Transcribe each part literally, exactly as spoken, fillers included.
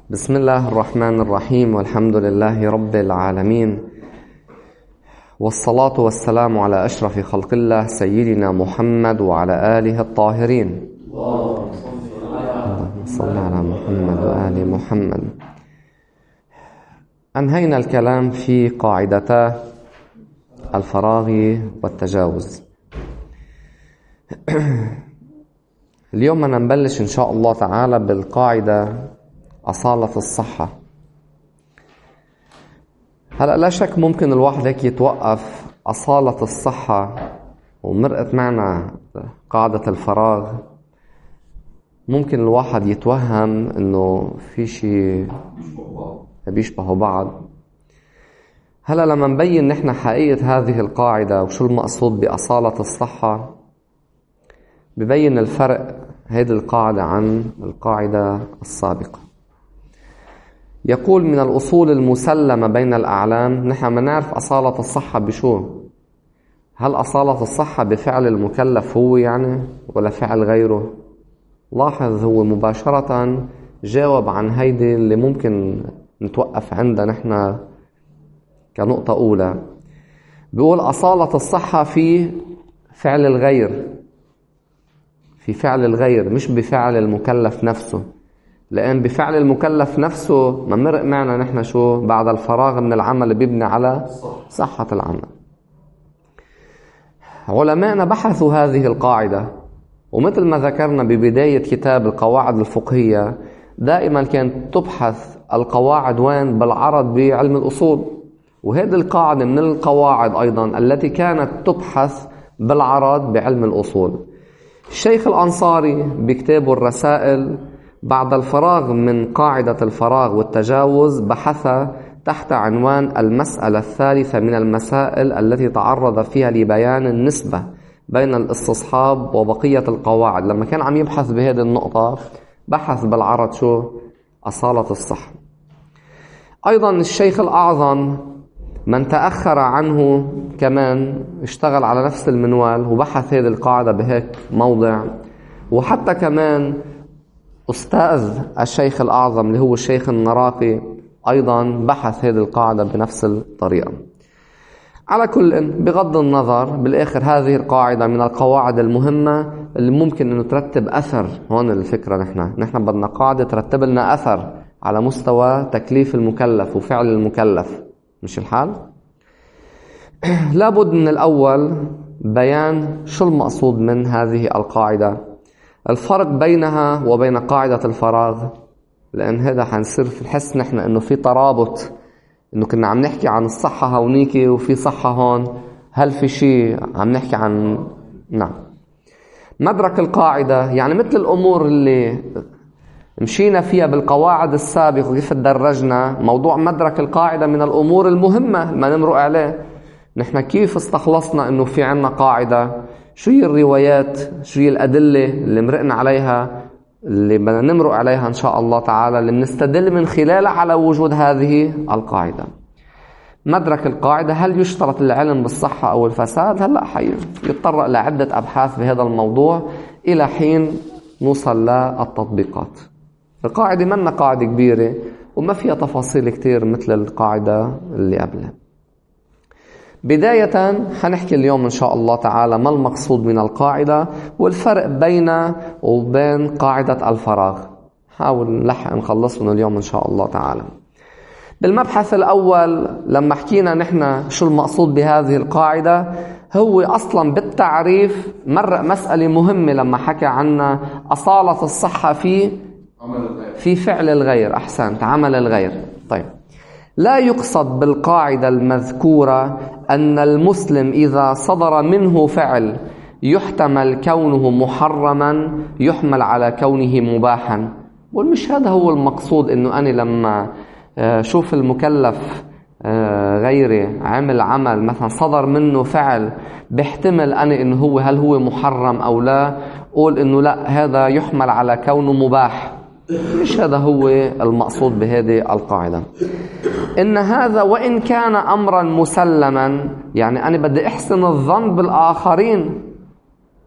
بسم الله الرحمن الرحيم، والحمد لله رب العالمين، والصلاة والسلام على أشرف خلق الله سيدنا محمد وعلى آله الطاهرين. اللهم صل على محمد وآل محمد. أنهينا الكلام في قاعدتا الفراغ والتجاوز. اليوم بدنا نبلش إن شاء الله تعالى بالقاعدة أصالة الصحة. هلأ لا شك ممكن الواحد هيك يتوقف أصالة الصحة ومرقت معنا قاعدة الفراغ. ممكن الواحد يتوهم إنه في شيء بيشبهوا بعض. هلأ لما نبين نحن حقيقة هذه القاعدة وشو المقصود بأصالة الصحة، ببين الفرق هذه القاعدة عن القاعدة السابقة. يقول من الأصول المسلمة بين الأعلام، نحن ما نعرف أصالة الصحة بشو. هل أصالة الصحة بفعل المكلف هو يعني ولا فعل غيره؟ لاحظ هو مباشرة جاوب عن هيدي اللي ممكن نتوقف عندها نحن كنقطة أولى. بيقول أصالة الصحة في فعل الغير، في فعل الغير مش بفعل المكلف نفسه، لأن بفعل المكلف نفسه ما مرق معنا نحن شو بعد الفراغ من العمل بيبني على صحة العمل. علماءنا بحثوا هذه القاعدة، ومثل ما ذكرنا ببداية كتاب القواعد الفقهية دائما كانت تبحث القواعد وين؟ بالعرض بعلم الأصول. وهذه القاعدة من القواعد أيضا التي كانت تبحث بالعرض بعلم الأصول. الشيخ الأنصاري بكتابه الرسائل بعد الفراغ من قاعدة الفراغ والتجاوز بحث تحت عنوان المسألة الثالثة من المسائل التي تعرض فيها لبيان النسبة بين الاستصحاب وبقية القواعد. لما كان عم يبحث بهذه النقطة بحث بالعرض شو؟ أصالة الصحة. أيضا الشيخ الأعظم من تأخر عنه كمان اشتغل على نفس المنوال وبحث هذه القاعدة بهيك موضع. وحتى كمان أستاذ الشيخ الأعظم اللي هو الشيخ النراقي أيضا بحث هذه القاعدة بنفس الطريقة. على كل بغض النظر بالآخر هذه القاعدة من القواعد المهمة اللي ممكن أنه ترتب أثر. هون الفكرة نحن نحن بدنا قاعدة ترتب لنا أثر على مستوى تكليف المكلف وفعل المكلف، مش الحال؟ لابد من الأول بيان شو المقصود من هذه القاعدة، الفرق بينها وبين قاعدة الفراغ، لأن هذا حنصير في الحس نحن إنه في ترابط، إنه كنا عم نحكي عن الصحة هونيكي وفي صحة هون. هل في شيء عم نحكي عن نعم مدرك القاعدة؟ يعني مثل الأمور اللي مشينا فيها بالقواعد السابقة وكيف تدرجنا، موضوع مدرك القاعدة من الأمور المهمة ما نمرق عليه. نحن كيف استخلصنا إنه في عنا قاعدة؟ شو هي الروايات؟ شو هي الأدلة اللي مرقنا عليها اللي بدنا نمرق عليها إن شاء الله تعالى اللي بنستدل من خلالها على وجود هذه القاعدة؟ مدرك القاعدة. هل يشترط العلم بالصحة أو الفساد؟ هلأ يتطرق لعدة أبحاث بهذا الموضوع إلى حين نوصل للتطبيقات. القاعدة منا قاعدة كبيرة وما فيها تفاصيل كتير مثل القاعدة اللي قبلها. بداية حنحكي اليوم إن شاء الله تعالى ما المقصود من القاعدة والفرق بينها وبين قاعدة الفراغ. حاول نلحق نخلصهم اليوم إن شاء الله تعالى. بالمبحث الأول لما حكينا نحن شو المقصود بهذه القاعدة، هو أصلا بالتعريف مرق مسألة مهمة لما حكى عنا أصالة الصحة في في فعل الغير. أحسنت، عمل الغير. طيب، لا يقصد بالقاعدة المذكورة أن المسلم إذا صدر منه فعل يحتمل كونه محرما يحمل على كونه مباحا. والمش هذا هو المقصود، إنه أنا لما شوف المكلف غيري عمل عمل مثلا صدر منه فعل بيحتمل أنا إنه هو هل هو محرم أو لا، قول إنه لا هذا يحمل على كونه مباح. مش هذا هو المقصود بهذه القاعدة. إن هذا وإن كان أمرا مسلما، يعني أنا بدي أحسن الظن بالآخرين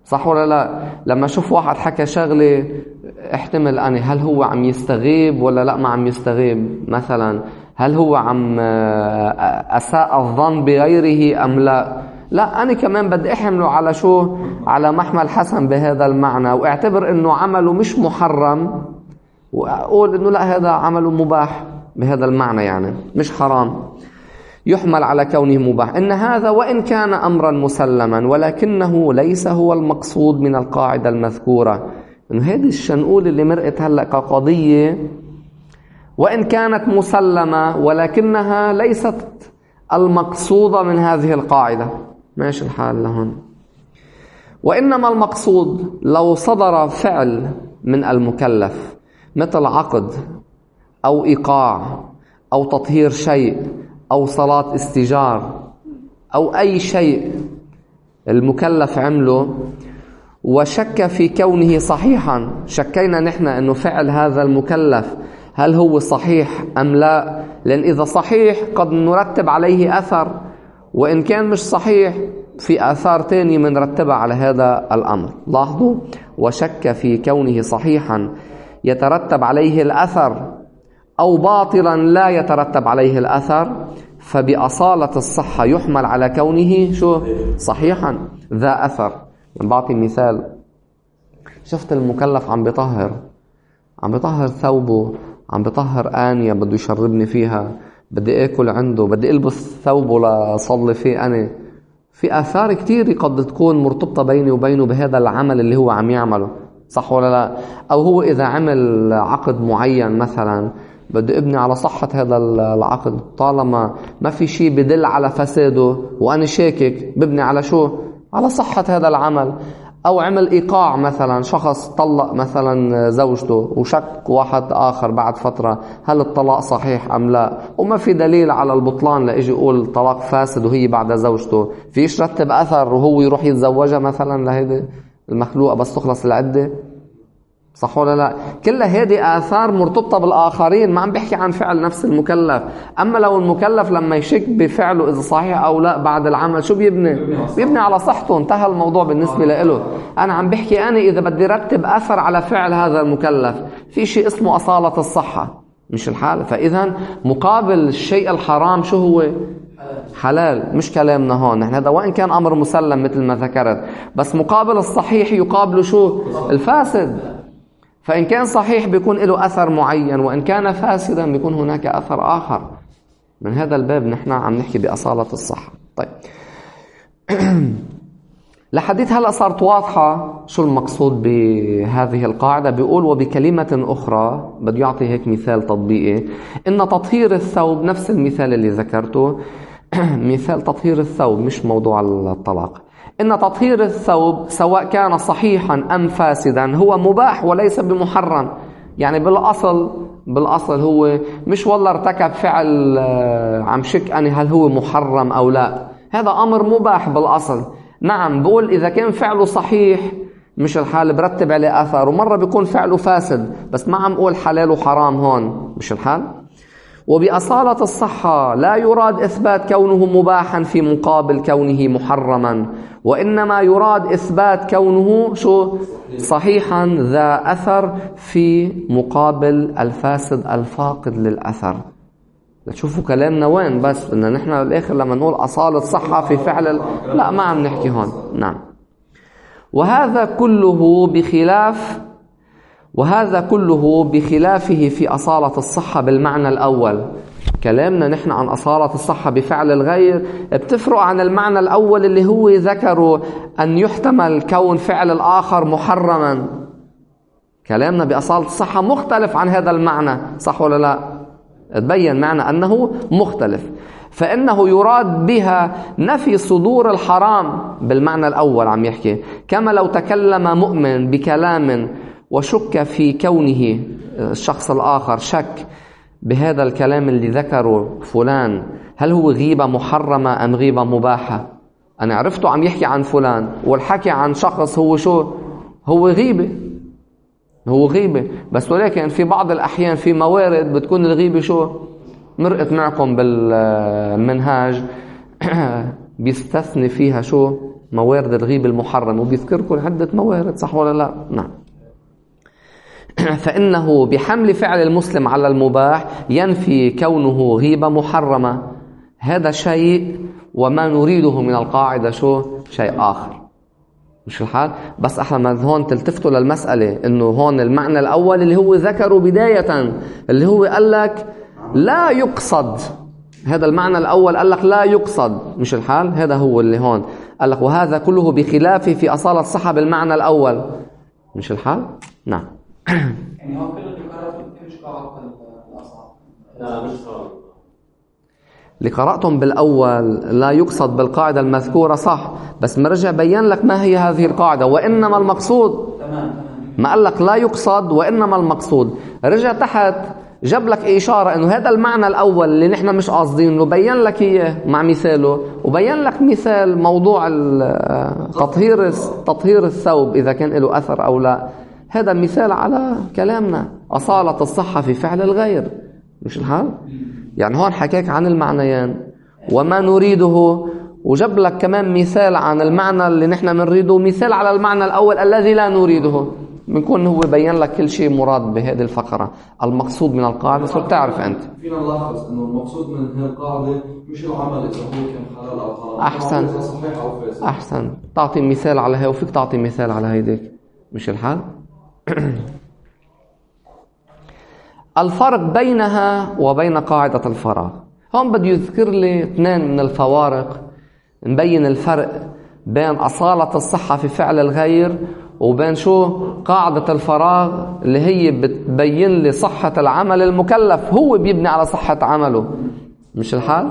صح ولا لا؟ لما أشوف واحد حكى شغلة احتمل أنا هل هو عم يستغيب ولا لا ما عم يستغيب مثلا، هل هو عم أساء الظن بغيره أم لا. لا، أنا كمان بدي أحمله على شو؟ على محمل حسن بهذا المعنى، واعتبر أنه عمله مش محرم، وأقول أنه لا هذا عمله مباح بهذا المعنى، يعني مش حرام، يحمل على كونه مباح. إن هذا وإن كان أمرا مسلما ولكنه ليس هو المقصود من القاعدة المذكورة. إنه هذه الشنقول اللي مرقت هلأ كقضية وإن كانت مسلمة ولكنها ليست المقصودة من هذه القاعدة. ماشي الحال لهون. وإنما المقصود لو صدر فعل من المكلف مثل عقد أو إيقاع أو تطهير شيء أو صلاة استجار أو أي شيء المكلف عمله وشك في كونه صحيحا، شكينا نحن أنه فعل هذا المكلف هل هو صحيح أم لا، لأن إذا صحيح قد نرتب عليه أثر، وإن كان مش صحيح في آثار تانية من رتبها على هذا الأمر. لاحظوا، وشك في كونه صحيحا يترتب عليه الأثر أو باطلا لا يترتب عليه الأثر، فبأصالة الصحة يحمل على كونه شو؟ صحيحا ذا أثر. بعطي مثال، شفت المكلف عم بيطهر عم بيطهر ثوبه، عم بيطهر آنية بده يشربني فيها، بدي آكل عنده، بدي ألبس ثوبه لصلي فيه أنا. في آثار كتير قد تكون مرتبطة بيني وبينه بهذا العمل اللي هو عم يعمله، صح ولا لا؟ أو هو إذا عمل عقد معين مثلا بدي ابني على صحة هذا العقد، طالما ما في شيء بدل على فساده وأنا شاكك ببني على شو؟ على صحة هذا العمل. أو عمل إيقاع مثلا، شخص طلق مثلا زوجته وشك واحد آخر بعد فترة هل الطلاق صحيح أم لا، وما في دليل على البطلان لأجي يقول طلاق فاسد وهي بعد زوجته، فيش رتب أثر وهو يروح يتزوجها مثلا لهيدي المخلوقة بس تخلص العدة، صح ولا لا؟ كل هذه آثار مرتبطة بالآخرين، ما عم بحكي عن فعل نفس المكلف. أما لو المكلف لما يشك بفعله إذا صحيح أو لا بعد العمل شو بيبني؟ بيبني على صحته، انتهى الموضوع بالنسبة له. أنا عم بحكي أنا إذا بدي رتب أثر على فعل هذا المكلف في شيء اسمه أصالة الصحة، مش الحال. فإذا مقابل الشيء الحرام شو هو؟ حلال. مش كلامنا هون نحن هذا وإن كان أمر مسلم مثل ما ذكرت، بس مقابل الصحيح يقابله شو؟ الفاسد. فإن كان صحيح بيكون له أثر معين، وإن كان فاسدا بيكون هناك أثر آخر. من هذا الباب نحن عم نحكي بأصالة الصحة. طيب لحديث هلأ صارت واضحة شو المقصود بهذه القاعدة. بيقول وبكلمة أخرى، بده يعطي هيك مثال تطبيقي، إن تطهير الثوب نفس المثال اللي ذكرته مثال تطهير الثوب مش موضوع الطلاق. إن تطهير الثوب سواء كان صحيحا أم فاسدا هو مباح وليس بمحرم. يعني بالأصل بالأصل هو مش والله ارتكب فعل عم شك أنا هل هو محرم أو لا، هذا أمر مباح بالأصل. نعم بقول إذا كان فعله صحيح مش الحال برتب عليه أثر، ومرة بيكون فعله فاسد بس ما عم قول حلال وحرام هون، مش الحال. وبأصالة الصحة لا يراد إثبات كونه مباحا في مقابل كونه محرما، وإنما يراد إثبات كونه شو؟ صحيحا ذا أثر في مقابل الفاسد الفاقد للأثر. تشوفوا كلامنا وين، بس إن نحن بالآخر لما نقول أصالة صحة في فعل ال... لا ما عم نحكي هون. نعم. وهذا كله بخلاف وهذا كله بخلافه في أصالة الصحة بالمعنى الأول. كلامنا نحن عن أصالة الصحة بفعل الغير بتفرق عن المعنى الأول اللي هو ذكره أن يحتمل كون فعل الآخر محرما. كلامنا بأصالة الصحة مختلف عن هذا المعنى، صح ولا لا؟ تبين معنى أنه مختلف. فإنه يراد بها نفي صدور الحرام بالمعنى الأول عم يحكي، كما لو تكلم مؤمن بكلام وشك في كونه الشخص الآخر شك بهذا الكلام اللي ذكره فلان هل هو غيبة محرمة أم غيبة مباحة. أنا عرفته عم يحكي عن فلان والحكي عن شخص هو شو؟ هو غيبة هو غيبة بس ولكن في بعض الأحيان في موارد بتكون الغيبة شو؟ مرقت معكم بالمنهاج بيستثني فيها شو؟ موارد الغيبة المحرم، وبيذكركم عدة موارد، صح ولا لا؟ نعم. فإنه بحمل فعل المسلم على المباح ينفي كونه غيبة محرمة، هذا شيء، وما نريده من القاعدة شو؟ شيء آخر. مش الحال؟ بس احنا هون تلتفتوا للمسألة انه هون المعنى الاول اللي هو ذكره بداية، اللي هو قال لك لا يقصد، هذا المعنى الاول قال لك لا يقصد، مش الحال؟ هذا هو اللي هون قال لك وهذا كله بخلافه في أصالة الصحة بالمعنى الاول، مش الحال؟ نعم. يعني هو كل اللي قرأته مش قرأت الأصحاب. لا مش قرأت. اللي قرأتم بالأول لا يقصد بالقاعدة المذكورة صح، بس مرجع بيان لك ما هي هذه القاعدة، وإنما المقصود. تمام. ما قال لك لا يقصد وإنما المقصود، رجع تحت جاب لك إشارة إنه هذا المعنى الأول اللي نحن مش قاصدينه، بيان لك إياه مع مثاله، وبيان لك مثال موضوع تطهير تطهير الثوب إذا كان له أثر أو لا، هذا مثال على كلامنا أصالة الصحة في فعل الغير، مش الحال؟ يعني هون حكاك عن المعنيين وما نريده، وجاب لك كمان مثال عن المعنى اللي نحن بنريده، مثال على المعنى الأول الذي لا نريده. بنكون هو بيان لك كل شيء مراد بهذه الفقرة، المقصود من القاعدة صرت تعرف أنت. فينا نلاحظ إنه المقصود من هذه القاعدة مش العمل إذا هو كان حلال أو حرام، أحسن إذا صحيح أو فاسد. أحسن، تعطي مثال على هي وفيك تعطي مثال على هيديك، مش الحال؟ الفرق بينها وبين قاعدة الفراغ، هون بده يذكر لي اثنين من الفوارق، نبين الفرق بين أصالة الصحة في فعل الغير وبين شو قاعدة الفراغ اللي هي بتبين لي صحة العمل المكلف، هو بيبني على صحة عمله، مش الحال؟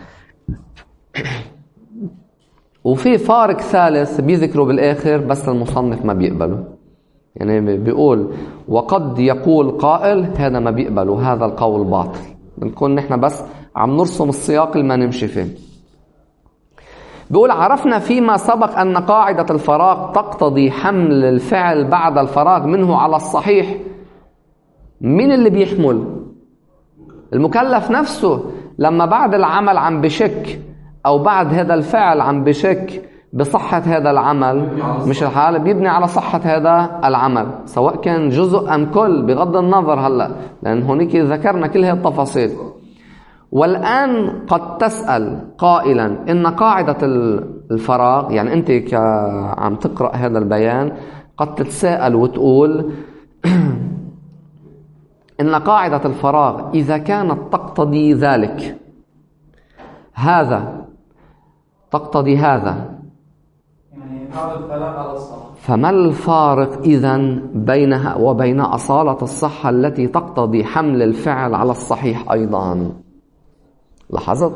وفي فارق ثالث بيذكره بالآخر بس المصنف ما بيقبله، يعني بيقول وقد يقول قائل هذا ما بيقبله، هذا القول باطل. بنكون نحن بس عم نرسم السياق اللي ما نمشي فيه. بيقول عرفنا فيما سبق أن قاعدة الفراغ تقتضي حمل الفعل بعد الفراغ منه على الصحيح. مين اللي بيحمل؟ المكلف نفسه، لما بعد العمل عم بشك أو بعد هذا الفعل عم بشك بصحة هذا العمل، مش الحال؟ بيبني على صحة هذا العمل سواء كان جزء أم كل، بغض النظر هلأ، لأن هونيك ذكرنا كل هذه التفاصيل. والآن قد تسأل قائلا إن قاعدة الفراغ، يعني أنت كعم تقرأ هذا البيان قد تتساءل وتقول إن قاعدة الفراغ إذا كانت تقتضي ذلك، هذا تقتضي هذا، فما الفارق إذن بينها وبين أصالة الصحة التي تقتضي حمل الفعل على الصحيح أيضا؟ لاحظت؟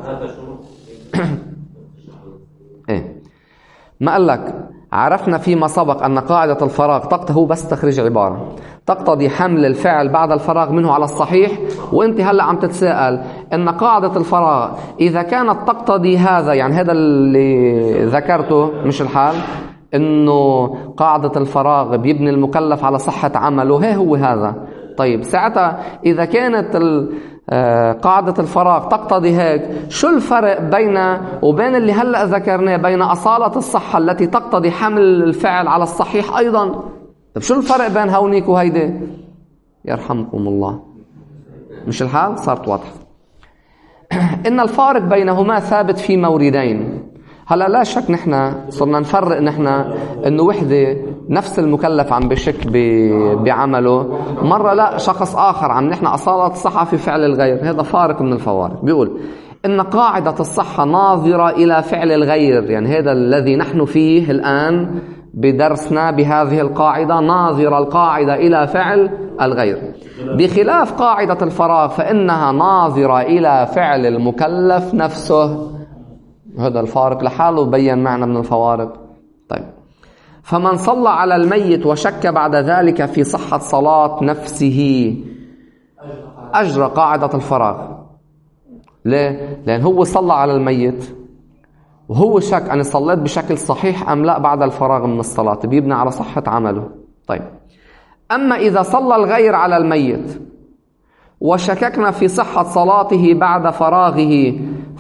إيه ما قال لك عرفنا فيما سبق أن قاعدة الفراغ تقتضي، هو بس تخرج عبارة تقتضي حمل الفعل بعد الفراغ منه على الصحيح، وانت هلأ عم تتساءل ان قاعدة الفراغ إذا كانت تقتضي هذا، يعني هذا اللي ذكرته، مش الحال؟ انه قاعدة الفراغ بيبني المكلف على صحة عمله، هي هو هذا. طيب ساعتها إذا كانت قاعدة الفراغ تقتضي هيك، شو الفرق بين وبين اللي هلأ ذكرناه بين أصالة الصحة التي تقتضي حمل الفعل على الصحيح أيضا؟ طيب شو الفرق بين هونيك وهيدي؟ يرحمكم الله، مش الحال؟ صارت واضحة. إن الفارق بينهما ثابت في موردين. هلا لا شك نحن صرنا نفرق نحن إنه وحدة نفس المكلف عم بشك بعمله، مرة لا شخص آخر عم نحن أصالة الصحة في فعل الغير، هذا فارق من الفوارق. بيقول إن قاعدة الصحة ناظرة إلى فعل الغير، يعني هذا الذي نحن فيه الآن بدرسنا بهذه القاعدة، ناظرة القاعدة إلى فعل الغير، بخلاف قاعدة الفراغ فإنها ناظرة إلى فعل المكلف نفسه. هذا الفارق لحاله بيّن معنى من الفوارق. طيب فمن صلى على الميت وشك بعد ذلك في صحة صلاة نفسه أجرى قاعدة الفراغ. ليه؟ لأن هو صلى على الميت وهو شك أنا صليت بشكل صحيح أم لا بعد الفراغ من الصلاة، بيبني على صحة عمله. طيب أما إذا صلى الغير على الميت وشككنا في صحة صلاته بعد فراغه،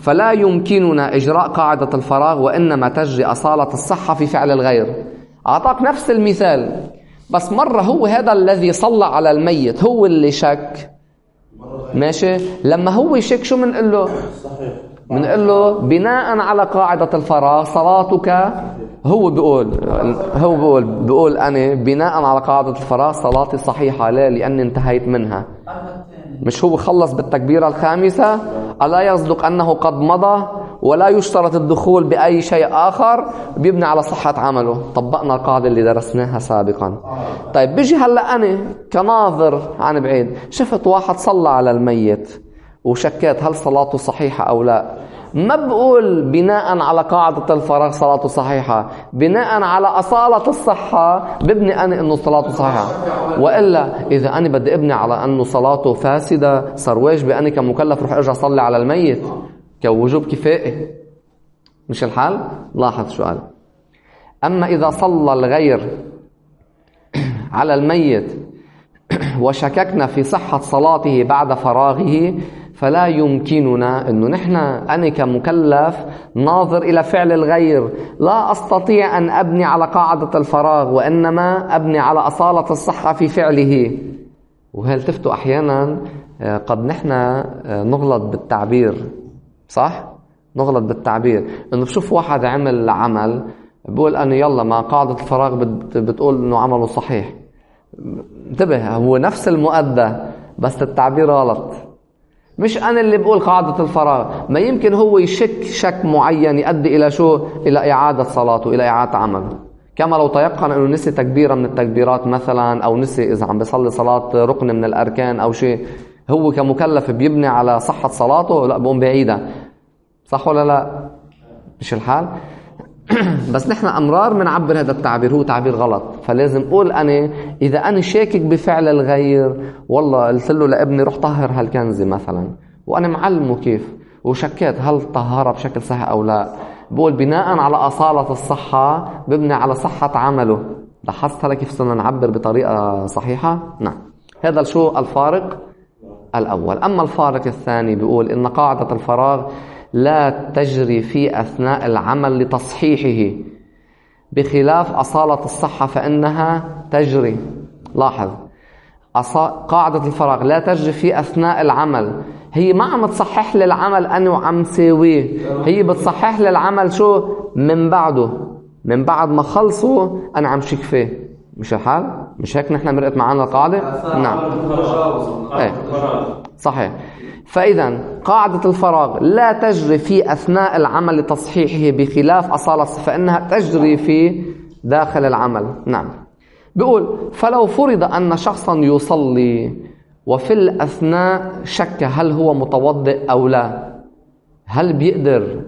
فلا يمكننا إجراء قاعدة الفراغ وإنما تجري أصالة الصحة في فعل الغير. أعطاك نفس المثال، بس مرة هو هذا الذي صلى على الميت هو اللي شك، ماشي؟ لما هو يشك شو منقول له؟ منقول له بناء على قاعدة الفراغ صلاتك، هو بيقول هو بيقول بيقول أنا بناء على قاعدة الفراغ صلاتي صحيحة. ليه؟ لأني انتهيت منها. مش هو خلص بالتكبيرة الخامسة؟ ألا يصدق أنه قد مضى ولا يشترط الدخول بأي شيء آخر، بيبني على صحة عمله. طبقنا القاعدة اللي درسناها سابقا. طيب بيجي هلأ أنا كناظر عن بعيد شفت واحد صلى على الميت وشكيت هل صلاته صحيحة أو لا، ما بقول بناء على قاعدة الفراغ صلاته صحيحة، بناء على أصالة الصحة ببني أنا أنه صلاته صحيحة. وإلا إذا أنا بدي أبني على أنه صلاته فاسدة، صار واجبي أنا كمكلف روح أرجع أصلي على الميت كوجوب كفائي، مش الحال؟ لاحظ سؤال. أما إذا صلى الغير على الميت وشككنا في صحة صلاته بعد فراغه، فلا يمكننا أنه نحن أنا كمكلف ناظر إلى فعل الغير لا أستطيع أن أبني على قاعدة الفراغ، وإنما أبني على أصالة الصحة في فعله. وهل تفتوا أحيانا قد نحن نغلط بالتعبير، صح؟ نغلط بالتعبير أنه بشوف واحد عمل عمل بقول أنه يلا ما قاعدة الفراغ بتقول أنه عمله صحيح. انتبه، هو نفس المؤدى بس التعبير غلط. مش أنا اللي بقول قاعدة الفراغ، ما يمكن هو يشك شك معين يؤدي إلى شو؟ إلى إعادة صلاته، إلى إعادة عمله. كما لو تيقن أنه نسي تكبيرة من التكبيرات مثلا، أو نسي إذا عم بيصلي صلاة ركن من الأركان أو شيء، هو كمكلف بيبني على صحة صلاته، لا بقوم بعيدها. صح ولا لا؟ مش الحال؟ بس نحن أمرار منعبر هذا التعبير، هو تعبير غلط. فلازم أقول أنا إذا أنا شاكك بفعل الغير، والله قلت له لابني روح طهر هالكنزة مثلا، وأنا معلمه كيف وشكيت هل طهرها بشكل صحيح أو لا، بقول بناء على أصالة الصحة ببني على صحة عمله. لاحظت هلا كيف صرنا نعبر بطريقة صحيحة؟ نعم. هذا شو الفارق الأول. أما الفارق الثاني بيقول إن قاعدة الفراغ لا تجري في أثناء العمل لتصحيحه، بخلاف أصالة الصحة فإنها تجري. لاحظ، قاعدة الفراغ لا تجري في أثناء العمل، هي ما عم تصحح للعمل أنا وعم سويه، هي بتصحح للعمل شو؟ من بعده، من بعد ما خلصوا أنا عم شك فيه. مش الحال؟ مش هيك نحن مرقت معنا القاعدة؟ نعم ايه صحيح. فإذا قاعدة الفراغ لا تجري في أثناء العمل لتصحيحه، بخلاف أصالة فإنها تجري في داخل العمل. نعم. بيقول فلو فرض أن شخصا يصلي وفي الأثناء شك هل هو متوضئ أو لا، هل بيقدر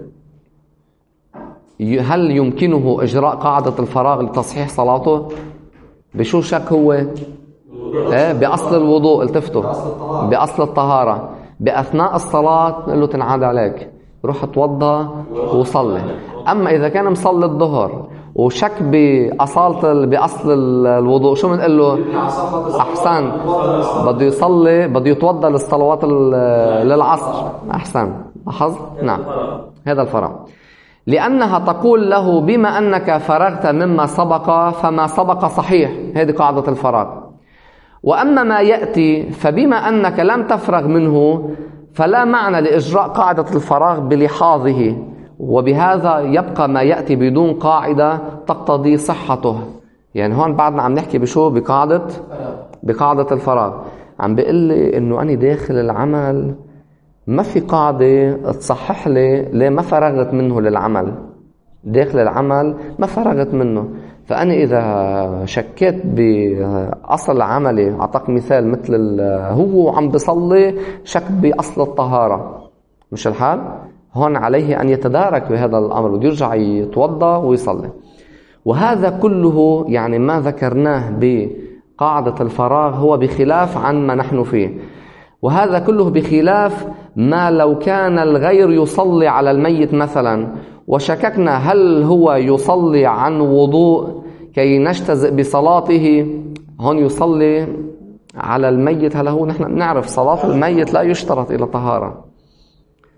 هل يمكنه إجراء قاعدة الفراغ لتصحيح صلاته؟ بشو شك هو؟ ايه بأصل الوضوء. التفتوا، بأصل الطهارة. بأثناء الصلاة نقول له تنعاد عليك روح اتوضى وصلي. أما إذا كان مصلي الظهر وشك بأصالة بأصل الوضوء شو بنقول له؟ أحسن، بده يصلي بده يتوضى للصلوات للعصر. أحسن، لاحظ؟ نعم، هذا الفرع. لأنها تقول له بما أنك فرغت مما سبق فما سبق صحيح، هذه قاعدة الفراغ. وأما ما يأتي فبما أنك لم تفرغ منه فلا معنى لإجراء قاعدة الفراغ بلحاظه، وبهذا يبقى ما يأتي بدون قاعدة تقتضي صحته. يعني هون بعدنا عم نحكي بشو؟ بقاعدة بقاعدة الفراغ. عم بيقول لي إنه أنا داخل العمل ما في قاعدة تصحح لي ليه ما فرغت منه للعمل. داخل العمل ما فرغت منه، فأنا إذا شكيت بأصل عملي، أعطاك مثال مثل هو عم بيصلي شك بأصل الطهارة، مش الحال؟ هون عليه أن يتدارك بهذا الأمر ويرجع يتوضى ويصلي. وهذا كله يعني ما ذكرناه بقاعدة الفراغ هو بخلاف عن ما نحن فيه، وهذا كله بخلاف ما لو كان الغير يصلي على الميت مثلا وشككنا هل هو يصلي عن وضوء كي نجتزئ بصلاته. هون يصلي على الميت، هل هو نحن نعرف صلاة الميت لا يشترط إلى طهارة،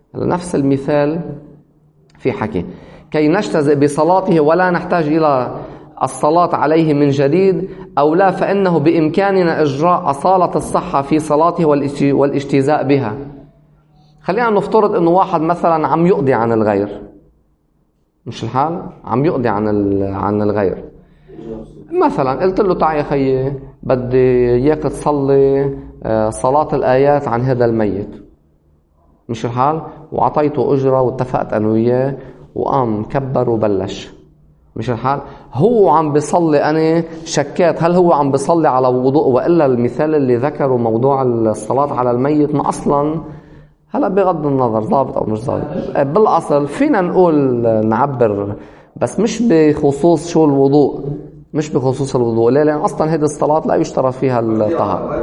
نفس المثال في حكي كي نجتزئ بصلاته ولا نحتاج إلى الصلاة عليه من جديد أو لا، فإنه بإمكاننا إجراء أصالة الصحة في صلاته والاجتزاء بها. خلينا نفترض إنه واحد مثلا عم يقضي عن الغير، مش الحال؟ عم يقضي عن عن الغير مثلا، قلت له تعال يا خيي بدي إياك تصلي صلاة الآيات عن هذا الميت، مش الحال؟ وعطيته أجرة واتفقت أنا وياه وقام كبر وبلش، مش الحال؟ هو عم بيصلي، أنا شكيت هل هو عم بيصلي على وضوء، وإلا المثال اللي ذكره موضوع الصلاة على الميت ما أصلا هلا بغض النظر ضابط أو مش ضابط، بالأصل فينا نقول نعبر بس مش بخصوص شو الوضوء، مش بخصوص الوضوء، ليه؟ لأن أصلا هذه الصلاة لا يشترط فيها الطهارة.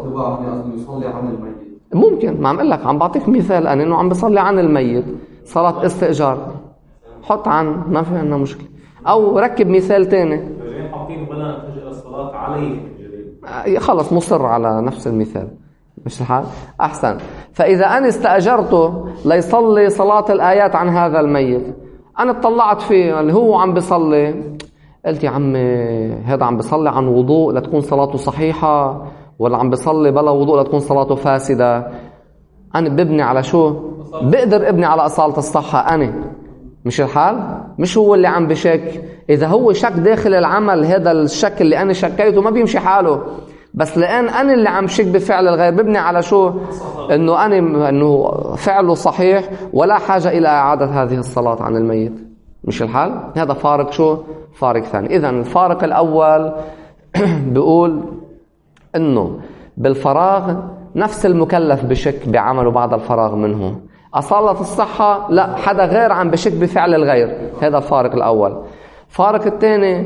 ممكن، ما عم اقول لك، عم بعطيك مثال أنا إنه عم بصلي عن الميت صلاة استئجار، حط عن، ما في عنا مشكلة. أو ركب مثال تاني حاطين ولا نتجه الصلاة عليه، خلص مصر على نفس المثال، مش الحال؟ أحسن. فإذا أنا استأجرته ليصلي صلاة الآيات عن هذا الميت، أنا اطلعت فيه اللي هو عم بيصلي، قلت يا عمي هذا عم بيصلي عن وضوء لتكون صلاته صحيحة، ولا عم بيصلي بلا وضوء لتكون صلاته فاسدة؟ أنا ببني على شو؟ بقدر ابني على أصالة الصحة أنا، مش الحال؟ مش هو اللي عم بشك. إذا هو شك داخل العمل، هذا الشك اللي أنا شكيته ما بيمشي حاله، بس لأن أنا اللي عم شك بفعل الغير ببني على شو؟ إنه أنا إنه فعله صحيح ولا حاجة إلى إعادة هذه الصلاة عن الميت، مش الحال؟ هذا فارق شو؟ فارق ثاني. إذن الفارق الأول بيقول إنه بالفراغ نفس المكلف بشك بعمله بعد الفراغ منه. أصالة الصحة لا، حدا غير عم بشك بفعل الغير، هذا الفارق الأول. فارق الثاني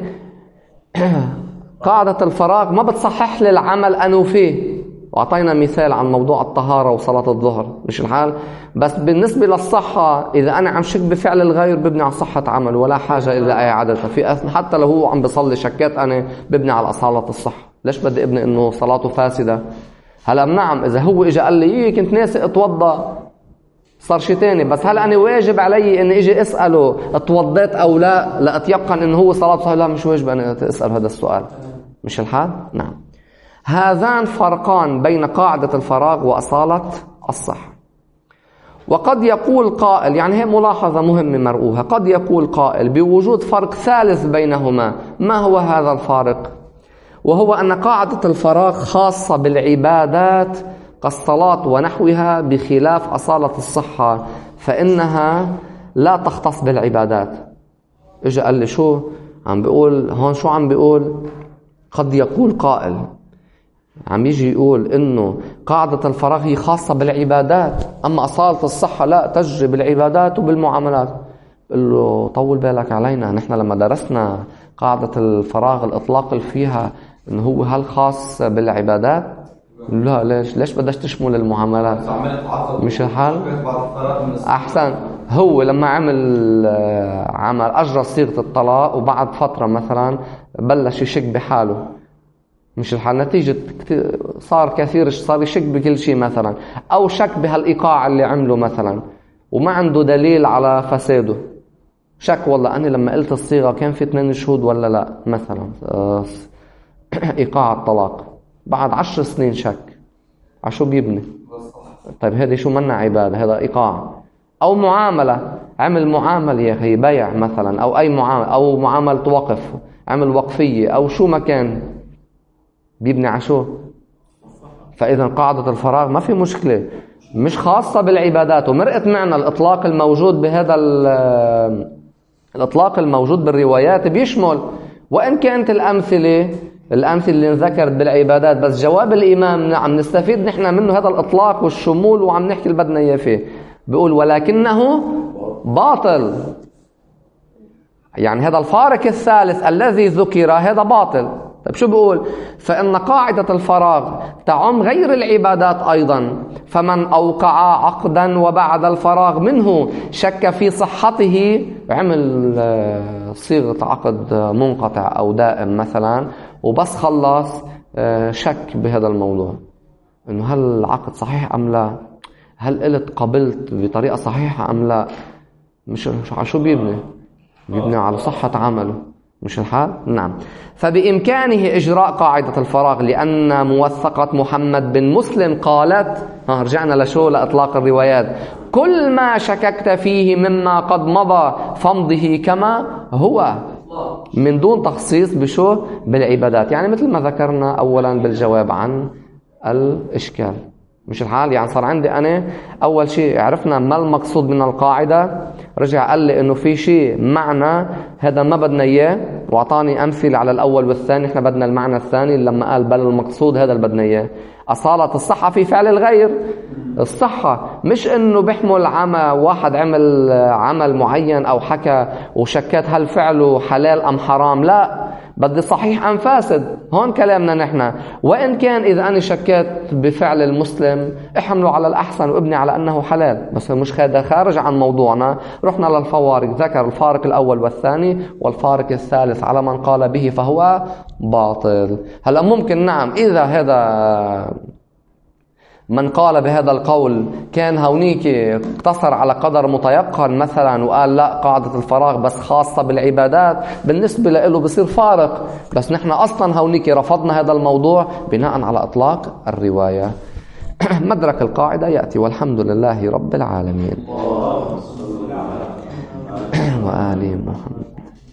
قاعدة الفراغ ما بتصحح لي العمل أنو فيه، وأعطينا مثال عن موضوع الطهارة وصلاة الظهر، مش الحال؟ بس بالنسبة للصحة إذا أنا عم شك بفعل الغير ببني على صحة عمل ولا حاجة إلى أي عادة في أثناء، حتى لو هو عم بصلي شكات أنا ببني على أصالة الصحة. ليش بدي ابني إنه صلاته فاسدة؟ هلا نعم إذا هو إجا قال لي إيه كنت ناسي اتوضأ صار شيء تاني، بس هل أنا واجب علي إن إجي أسأله اتوضيت أو لا لأتيقن إنه هو صلاة صحيح؟ لا، مش واجب أن أسأل هذا السؤال، مش الحال؟ نعم. هذان فرقان بين قاعدة الفراغ وأصالة الصحة. وقد يقول قائل، يعني هي ملاحظة مهمة مرؤوها، قد يقول قائل بوجود فرق ثالث بينهما. ما هو هذا الفارق؟ وهو أن قاعدة الفراغ خاصة بالعبادات كالصلاة ونحوها بخلاف أصالة الصحة، فإنها لا تختص بالعبادات. إجا قال لي شو عم بيقول هون؟ شو عم بيقول؟ قد يقول قائل عم يجي يقول إنه قاعدة الفراغ هي خاصة بالعبادات، أما أصالة الصحة لا، تجري بالعبادات وبالمعاملات. بقول له طول بالك علينا، نحن لما درسنا قاعدة الفراغ الإطلاق اللي فيها إنه هو هل خاص بالعبادات؟ لا، ليش ليش بدش تشمل المعاملات؟ مش الحال؟ أحسن. هو لما عمل عمل أجرى صيغة الطلاق وبعد فترة مثلا بلش يشك بحاله، مش الحال؟ نتيجة صار كثير صار يشك بكل شيء مثلا، أو شك بهالإيقاع اللي عمله مثلا وما عنده دليل على فساده، شك والله أنا لما قلت الصيغة كان في اثنين شهود ولا لا مثلا، إيقاع الطلاق بعد عشر سنين شك، عشو بيبني؟ طيب هذه شو منا عبادة؟ هذا إيقاع. أو معاملة، عمل معامل يا أخي بيع مثلا، أو أي معامل، أو معاملة وقف، عمل وقفية أو شو مكان، بيبني عشو. فإذا قاعدة الفراغ ما في مشكلة، مش خاصة بالعبادات. ومرقت معنا الإطلاق الموجود بهذا الإطلاق الموجود بالروايات بيشمل، وإن كانت الأمثلة الأمثلة اللي ذكرت بالعبادات، بس جواب الإمام عم نستفيد نحن منه هذا الإطلاق والشمول، وعم نحكي اللي بدنا إياه فيه. بيقول ولكنه باطل، يعني هذا الفارق الثالث الذي ذكر هذا باطل. طيب شو بيقول؟ فإن قاعدة الفراغ تعم غير العبادات أيضا، فمن أوقع عقدا وبعد الفراغ منه شك في صحته، عمل صيغة عقد منقطع أو دائم مثلا وبس خلص شك بهذا الموضوع إنه هل العقد صحيح أم لا، هل قلت قبلت بطريقة صحيحة أم لا؟ مش على شو بيبني؟ بيبني على صحة عمله، مش الحال؟ نعم. فبإمكانه إجراء قاعدة الفراغ لأن موثقة محمد بن مسلم قالت، ها رجعنا لشو؟ لإطلاق الروايات، كل ما شككت فيه مما قد مضى فامضه كما هو، من دون تخصيص بشو؟ بالعبادات. يعني مثل ما ذكرنا أولا بالجواب عن الإشكال، مش الحال؟ يعني صار عندي أنا أول شيء عرفنا ما المقصود من القاعدة، رجع قال لي إنه في شيء معنى هذا ما بدنا إياه، وأعطاني أمثلة على الأول والثاني. إحنا بدنا المعنى الثاني لما قال بل المقصود هذا اللي بدنا إياه، أصالة الصحة في فعل الغير. الصحة مش إنه بيحمل عمى، واحد عمل عمل معين أو حكى وشكت هل فعله حلال أم حرام، لا، بدي صحيح أم فاسد. هون كلامنا نحن. وإن كان إذا أنا شكيت بفعل المسلم احمله على الأحسن وابني على أنه حلال، بس مش هذا خارج عن موضوعنا. رحنا للفوارق، ذكر الفارق الأول والثاني والفارق الثالث على من قال به فهو باطل. هلأ ممكن نعم إذا هذا من قال بهذا القول كان هونيك اقتصر على قدر متيقن مثلا وقال لا قاعدة الفراغ بس خاصة بالعبادات، بالنسبة له بصير فارق. بس نحن أصلا هونيك رفضنا هذا الموضوع بناء على إطلاق الرواية. مدرك القاعدة يأتي، والحمد لله رب العالمين وآل محمد.